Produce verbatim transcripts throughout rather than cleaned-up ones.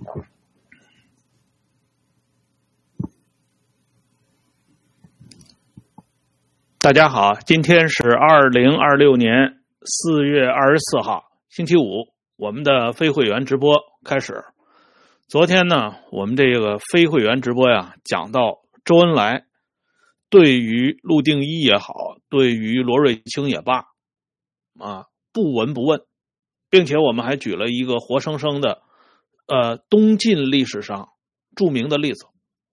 大家好，今天是二零二六年四月二十四号，星期五，我们的非会员直播开始。昨天呢，我们这个非会员直播呀，讲到周恩来对于陆定一也好，对于罗瑞卿也罢，啊，不闻不问，并且我们还举了一个活生生的，呃，东晋历史上著名的例子。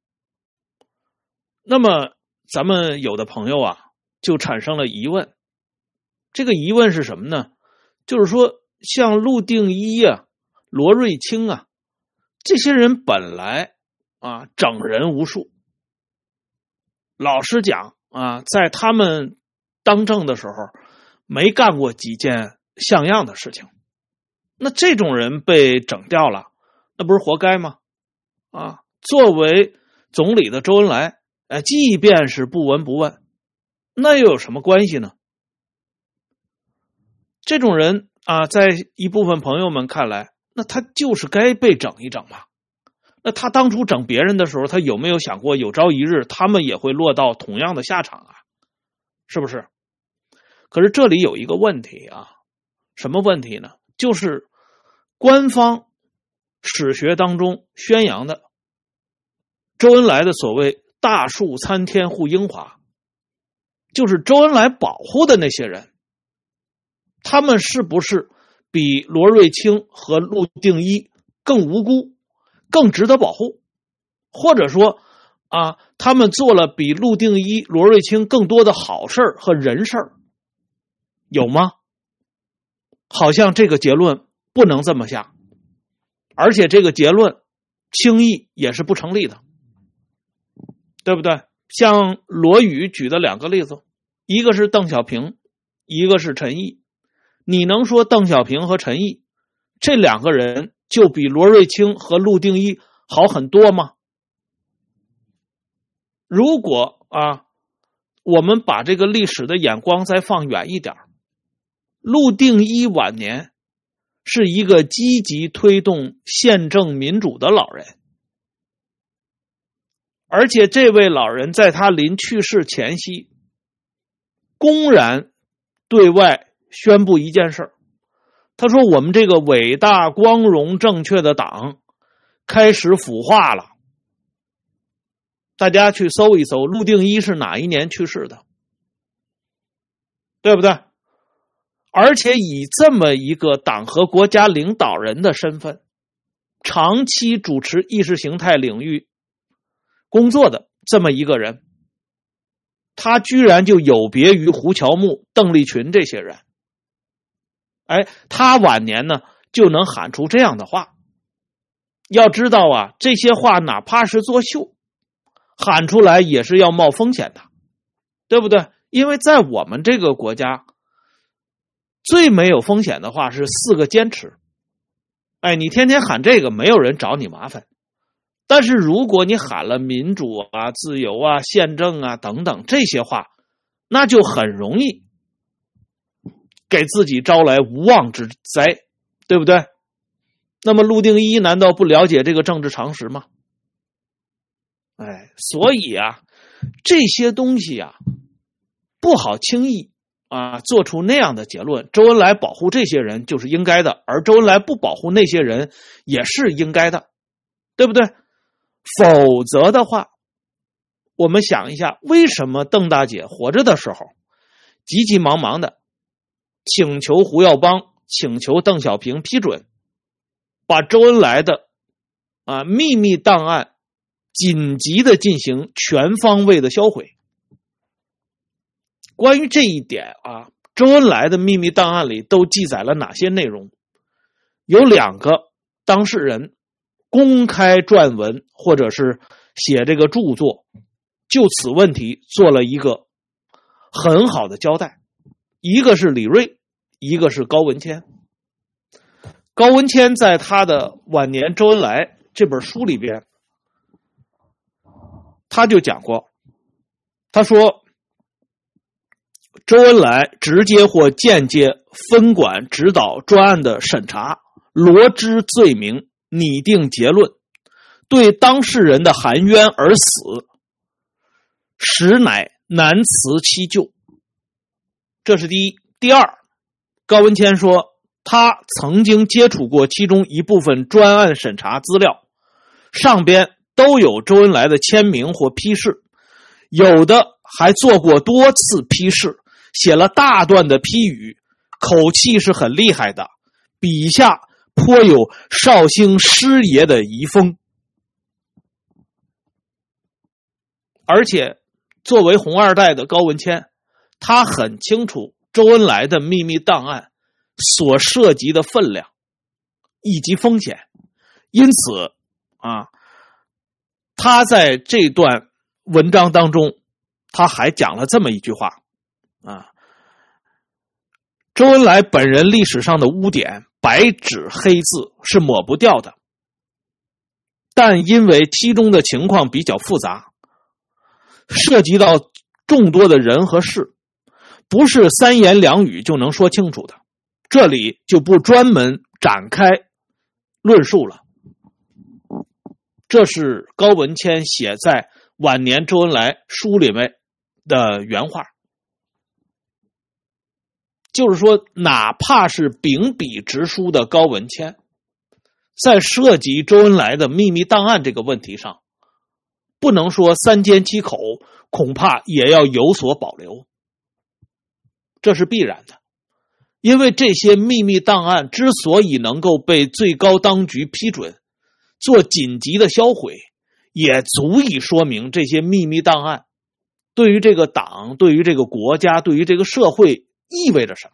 那么，咱们有的朋友啊，就产生了疑问，这个疑问是什么呢？就是说，像陆定一啊、罗瑞卿啊，这些人本来啊整人无数，老实讲啊，在他们当政的时候，没干过几件像样的事情。那这种人被整掉了，那不是活该吗？啊，作为总理的周恩来，哎，即便是不闻不问，那又有什么关系呢？这种人啊，在一部分朋友们看来，那他就是该被整一整嘛。那他当初整别人的时候，他有没有想过有朝一日他们也会落到同样的下场啊？是不是？可是这里有一个问题啊，什么问题呢？就是官方史学当中宣扬的周恩来的所谓大树参天护英华，就是周恩来保护的那些人，他们是不是比罗瑞卿和陆定一更无辜，更值得保护？或者说啊，他们做了比陆定一、罗瑞卿更多的好事和人事，有吗？好像这个结论不能这么下，而且这个结论轻易也是不成立的，对不对？像罗宇举的两个例子，一个是邓小平，一个是陈毅。你能说邓小平和陈毅这两个人就比罗瑞卿和陆定一好很多吗？如果啊，我们把这个历史的眼光再放远一点，陆定一晚年是一个积极推动宪政民主的老人，而且这位老人在他临去世前夕，公然对外宣布一件事，他说我们这个伟大光荣正确的党开始腐化了。大家去搜一搜陆定一是哪一年去世的，对不对？而且以这么一个党和国家领导人的身份，长期主持意识形态领域工作的这么一个人，他居然就有别于胡乔木、邓丽群这些人。哎，他晚年呢就能喊出这样的话。要知道啊，这些话哪怕是作秀，喊出来也是要冒风险的，对不对？因为在我们这个国家，最没有风险的话是四个坚持。哎，你天天喊这个，没有人找你麻烦。但是如果你喊了民主啊、自由啊、宪政啊等等这些话，那就很容易给自己招来无妄之灾，对不对？那么陆定一难道不了解这个政治常识吗？哎，所以啊，这些东西啊，不好轻易啊做出那样的结论。周恩来保护这些人就是应该的，而周恩来不保护那些人也是应该的，对不对？否则的话，我们想一下，为什么邓大姐活着的时候急急忙忙的请求胡耀邦、请求邓小平批准，把周恩来的啊秘密档案紧急的进行全方位的销毁？关于这一点啊，周恩来的秘密档案里都记载了哪些内容？有两个当事人公开撰文或者是写这个著作，就此问题做了一个很好的交代。一个是李瑞，一个是高文谦。高文谦在他的晚年周恩来这本书里边，他就讲过，他说周恩来直接或间接分管指导专案的审查，罗织罪名， 拟定结论，对当事人的含冤而死，实乃难辞其咎。这是第一。第二，高文谦说他曾经接触过其中一部分专案审查资料，上边都有周恩来的签名或批示，有的还做过多次批示，写了大段的批语，口气是很厉害的，笔下颇有绍兴师爷的遗风。而且作为红二代的高文谦，他很清楚周恩来的秘密档案所涉及的分量以及风险，因此啊，他在这段文章当中他还讲了这么一句话啊，周恩来本人历史上的污点白纸黑字是抹不掉的，但因为其中的情况比较复杂，涉及到众多的人和事，不是三言两语就能说清楚的，这里就不专门展开论述了。这是高文谦写在晚年周恩来书里面的原话，就是说哪怕是秉笔直书的高文谦，在涉及周恩来的秘密档案这个问题上，不能说三缄其口，恐怕也要有所保留，这是必然的。因为这些秘密档案之所以能够被最高当局批准做紧急的销毁，也足以说明这些秘密档案对于这个党、对于这个国家、对于这个社会意味着什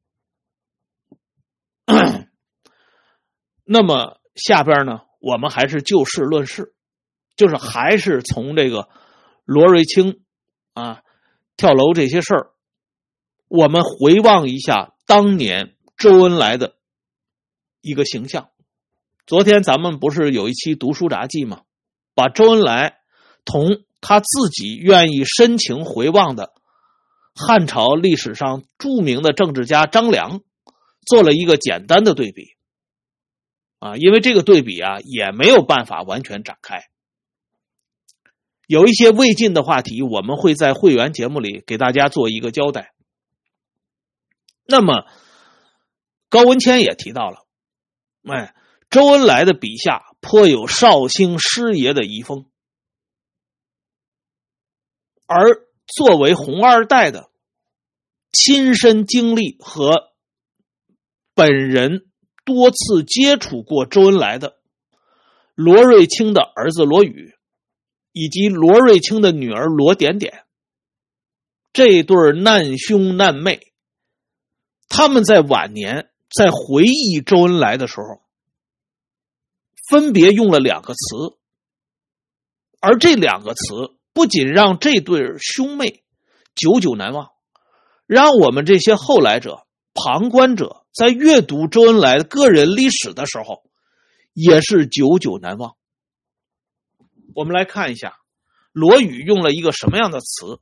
么。那么下边呢，我们还是就事论事，就是还是从这个罗瑞卿啊跳楼这些事儿，我们回望一下当年周恩来的一个形象。昨天咱们不是有一期读书札记吗？把周恩来同他自己愿意深情回望的汉朝历史上著名的政治家张良做了一个简单的对比啊，因为这个对比啊也没有办法完全展开，有一些未尽的话题我们会在会员节目里给大家做一个交代。那么高文谦也提到了，哎，周恩来的笔下颇有绍兴师爷的遗风，而作为红二代的亲身经历和本人多次接触过周恩来的罗瑞卿的儿子罗宇以及罗瑞卿的女儿罗点点，这对难兄难妹，他们在晚年在回忆周恩来的时候分别用了两个词，而这两个词不仅让这对兄妹久久难忘，让我们这些后来者、旁观者在阅读周恩来个人历史的时候也是久久难忘。我们来看一下罗宇用了一个什么样的词。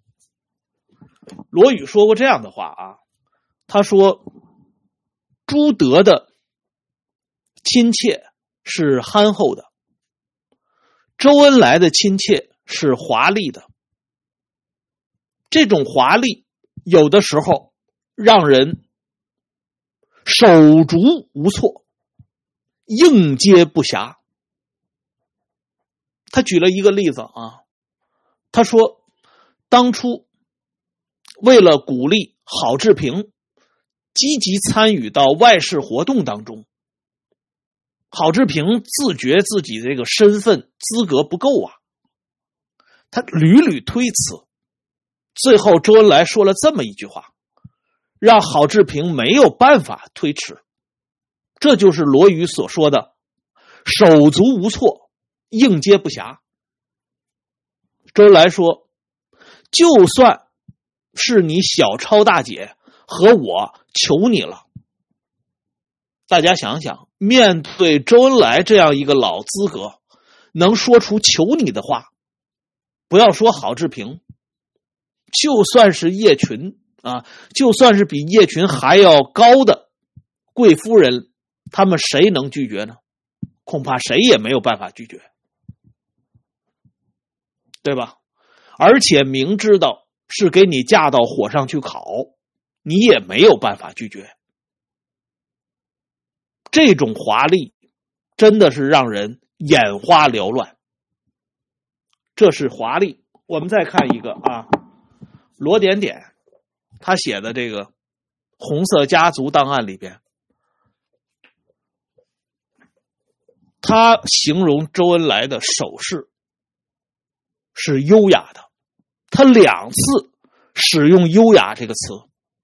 罗宇说过这样的话啊，他说朱德的亲切是憨厚的，周恩来的亲切是华丽的。这种华丽有的时候让人手足无措，应接不暇。他举了一个例子啊，他说当初为了鼓励郝志平积极参与到外事活动当中，郝志平自觉自己这个身份资格不够啊，他屡屡推辞，最后周恩来说了这么一句话，让郝志平没有办法推迟，这就是罗宇所说的手足无措，应接不暇。周恩来说，就算是你小超大姐和我求你了，大家想想，面对周恩来这样一个老资格，能说出求你的话，不要说郝志平，就算是叶群啊，就算是比叶群还要高的贵夫人，他们谁能拒绝呢？ 恐怕谁也没有办法拒绝，对吧？而且明知道是给你架到火上去烤，你也没有办法拒绝。这种华丽真的是让人眼花缭乱。这是华丽。我们再看一个啊，罗点点他写的这个红色家族档案里边，他形容周恩来的手势是优雅的，他两次使用优雅这个词。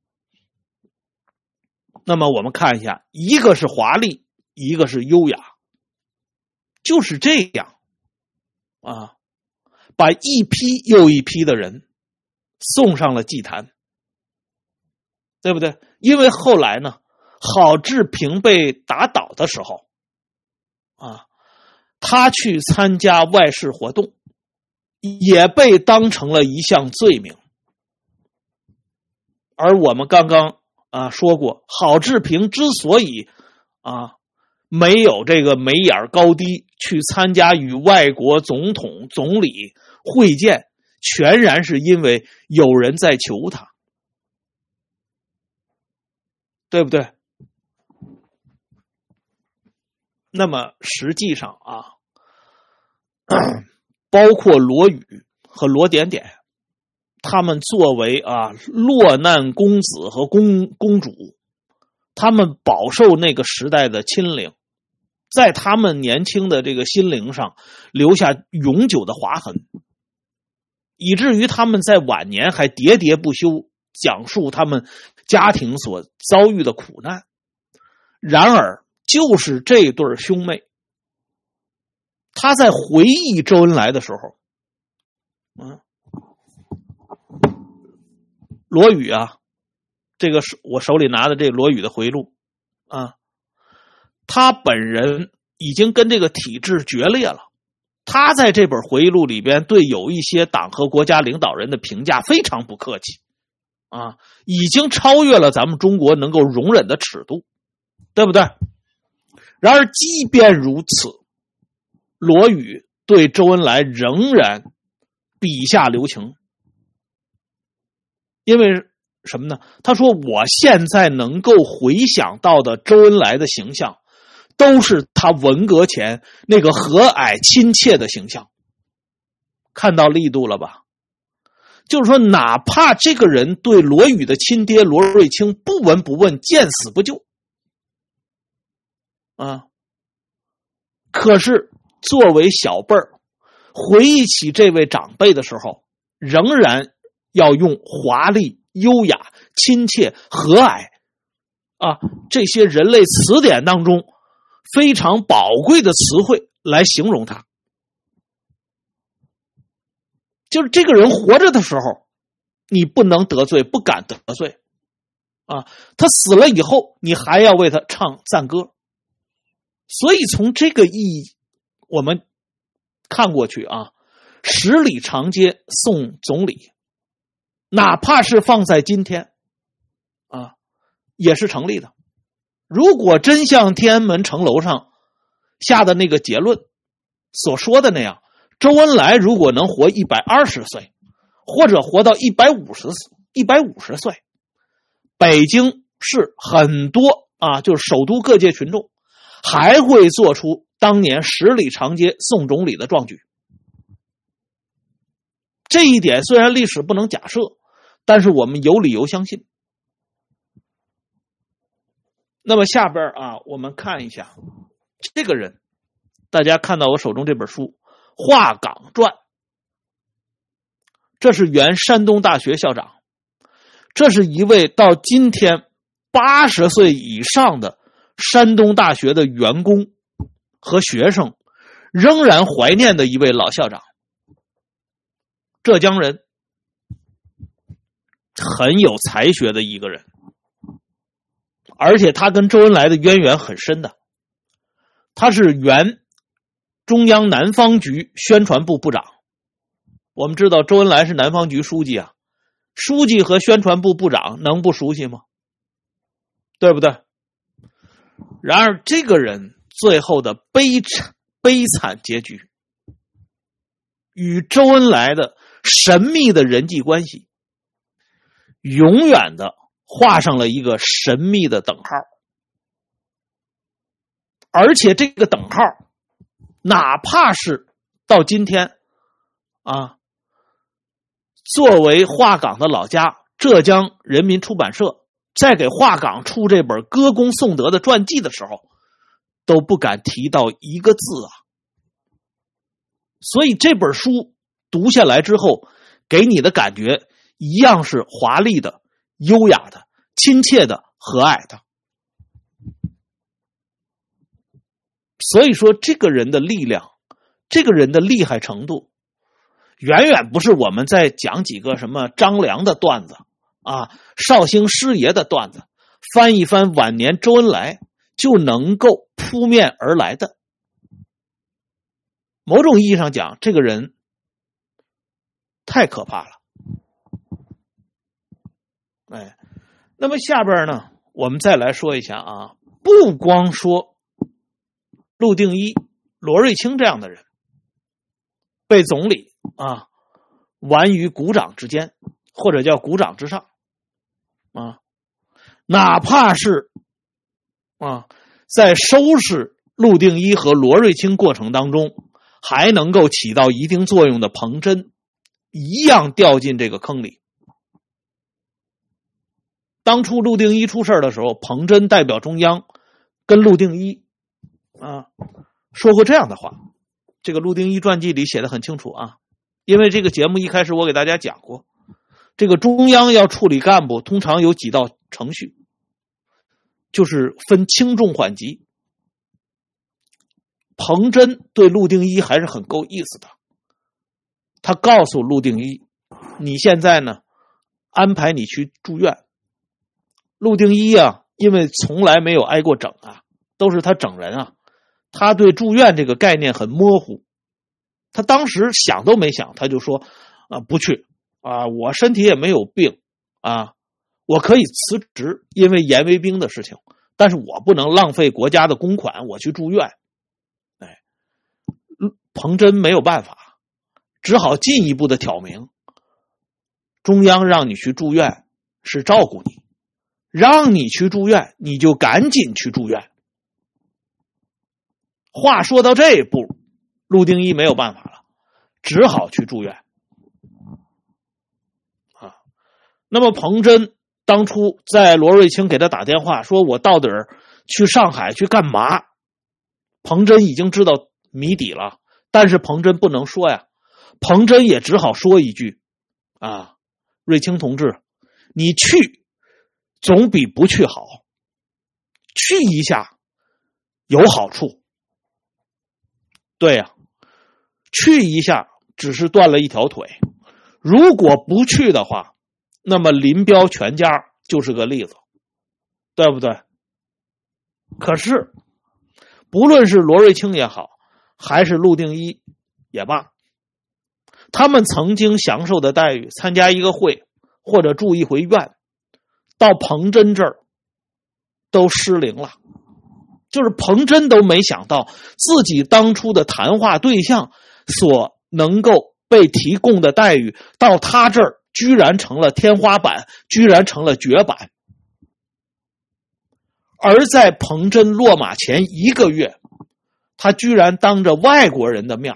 那么我们看一下，一个是华丽，一个是优雅，就是这样啊，把一批又一批的人送上了祭坛，对不对？因为后来呢，郝志平被打倒的时候啊，他去参加外事活动，也被当成了一项罪名。而我们刚刚啊说过，郝志平之所以啊没有这个眉眼高低去参加与外国总统总理会见，全然是因为有人在求他，对不对？那么实际上啊，包括罗宇和罗点点，他们作为啊落难公子和公公主，他们饱受那个时代的侵凌，在他们年轻的这个心灵上留下永久的划痕，以至于他们在晚年还喋喋不休讲述他们家庭所遭遇的苦难。然而就是这对兄妹，他在回忆周恩来的时候，嗯，罗宇啊，这个是我手里拿的这个罗宇的回录啊，他本人已经跟这个体制决裂了。他在这本回忆录里边对有一些党和国家领导人的评价非常不客气啊，已经超越了咱们中国能够容忍的尺度，对不对？然而即便如此，罗宇对周恩来仍然笔下留情。因为什么呢？他说我现在能够回想到的周恩来的形象，都是他文革前那个和蔼亲切的形象。看到力度了吧？就是说哪怕这个人对罗宇的亲爹罗瑞卿不闻不问，见死不救啊，可是作为小辈儿，回忆起这位长辈的时候，仍然要用华丽、优雅、亲切、和蔼啊这些人类词典当中非常宝贵的词汇来形容他。就是这个人活着的时候，你不能得罪，不敢得罪啊，他死了以后，你还要为他唱赞歌。所以从这个意义我们看过去啊，十里长街送总理，哪怕是放在今天啊，也是成立的。如果真像天安门城楼上下的那个结论所说的那样，周恩来如果能活一百二十岁，或者活到一百五十一百五十岁，北京市很多啊，就是首都各界群众还会做出当年十里长街送总理的壮举。这一点虽然历史不能假设，但是我们有理由相信。那么下边啊，我们看一下这个人，大家看到我手中这本书《华岗传》，这是原山东大学校长，这是一位到今天八十岁以上的山东大学的员工和学生仍然怀念的一位老校长，浙江人，很有才学的一个人，而且他跟周恩来的渊源很深的。他是原中央南方局宣传部部长。我们知道周恩来是南方局书记啊，书记和宣传部部长能不熟悉吗？对不对？然而这个人最后的悲惨悲惨结局，与周恩来的神秘的人际关系永远的画上了一个神秘的等号。而且这个等号哪怕是到今天啊，作为华岗的老家浙江人民出版社在给华岗出这本歌功颂德的传记的时候，都不敢提到一个字啊。所以这本书读下来之后，给你的感觉一样是华丽的、优雅的、亲切的、和蔼的。所以说这个人的力量，这个人的厉害程度，远远不是我们在讲几个什么张良的段子啊，绍兴师爷的段子，翻一翻晚年周恩来就能够扑面而来的。某种意义上讲，这个人太可怕了。哎，那么下边呢，我们再来说一下啊，不光说陆定一、罗瑞卿这样的人被总理啊玩于股掌之间，或者叫股掌之上啊，哪怕是啊在收拾陆定一和罗瑞卿过程当中还能够起到一定作用的彭真，一样掉进这个坑里。当初陆定一出事的时候，彭真代表中央跟陆定一啊说过这样的话，这个陆定一传记里写得很清楚啊。因为这个节目一开始我给大家讲过，这个中央要处理干部通常有几道程序，就是分轻重缓急。彭真对陆定一还是很够意思的，他告诉陆定一，你现在呢安排你去住院。陆定一啊，因为从来没有挨过整啊，都是他整人啊，他对住院这个概念很模糊。他当时想都没想，他就说啊不去啊，我身体也没有病啊，我可以辞职，因为严卫兵的事情，但是我不能浪费国家的公款，我去住院。哎，彭真没有办法，只好进一步的挑明，中央让你去住院是照顾你，让你去住院你就赶紧去住院。话说到这一步，陆定一没有办法了，只好去住院啊。那么彭真当初在罗瑞卿给他打电话说我到底去上海去干嘛，彭真已经知道谜底了，但是彭真不能说呀，彭真也只好说一句啊，瑞卿同志，你去总比不去好，去一下有好处。对呀、啊，去一下只是断了一条腿，如果不去的话，那么林彪全家就是个例子，对不对？可是不论是罗瑞卿也好，还是陆定一也罢，他们曾经享受的待遇，参加一个会或者住一回院，到彭真这儿都失灵了。就是彭真都没想到自己当初的谈话对象所能够被提供的待遇，到他这儿居然成了天花板，居然成了绝版。而在彭真落马前一个月，他居然当着外国人的面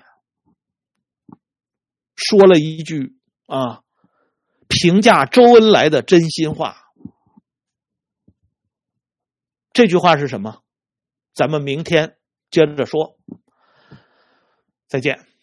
说了一句啊，评价周恩来的真心话。这句话是什么？咱们明天接着说，再见。